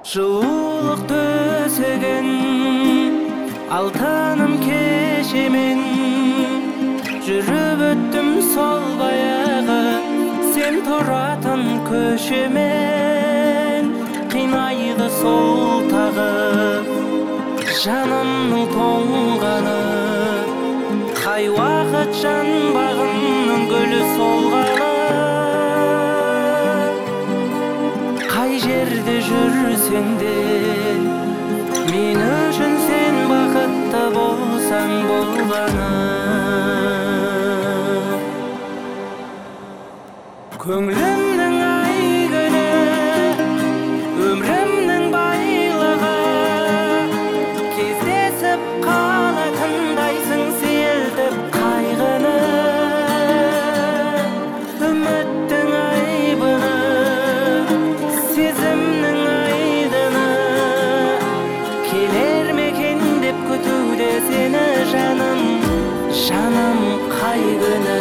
Жылулық төсеген алтыным кешемен жүріп өттім сол баяғы сен тұратын көшемен. Қинайды сол тағы жанымның тоңғаны, қай уақыт жан бағымның гүлі солғаны. Қай жерде жүрсең де мен үшін сен бақытты болсаң болғаны. Көңілімнің айгүлі, өмірімнің байлығы, кездесіп қалатындайсың сейілтіп қайғыны. Үміттің айбыны, сезімнің айдыны, келер мекен деп күтуде сені жаным, жаным қай күні.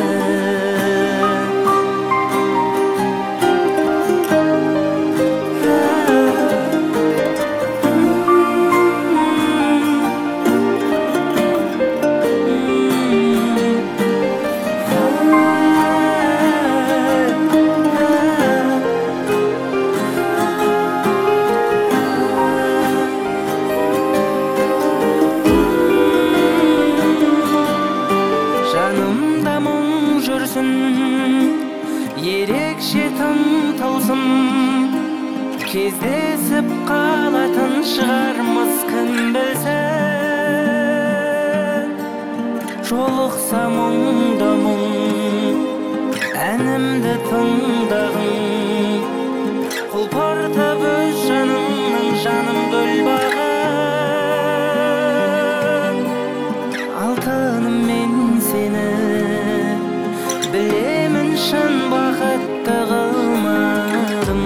Жанымда мұң жүрсін, ерекше тым тылсым, кездесіп қалатын шығармыз кім білсін. Жолықса мұңда мұң, әнімді тыңдағын, құлпыртып өз жанымның жаным гүл бағын. Алтыным мен сені білемін, шын бақытты қылмадым.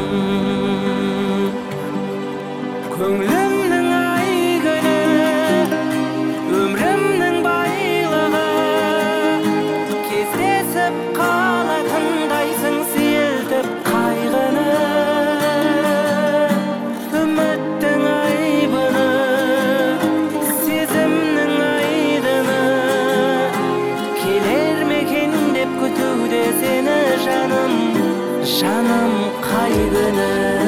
Көңілімнің айгүлі, өмірімнің байлығы, кездесіп қалатындайсың сейілтіп қайғыны. Үміттің айбыны, сезімнің айдыны, келер мекен деп күтуде сені жаным, жаным қай күні.